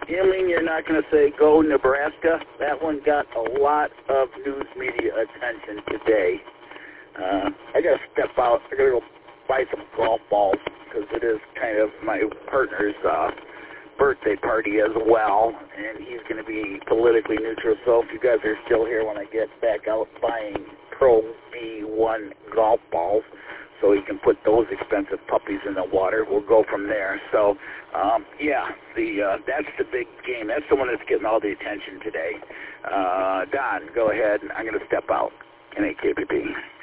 You mean you're not going to say go Nebraska? That one got a lot of news media attention today. I got to step out. I got to go buy some golf balls because it is kind of my partner's birthday party as well, and he's going to be politically neutral. So if you guys are still here when I get back out buying Pro V1 golf balls, so he can put those expensive puppies in the water, we'll go from there. So, yeah, that's the big game. That's the one that's getting all the attention today. Don, go ahead. I'm going to step out. NAKPP.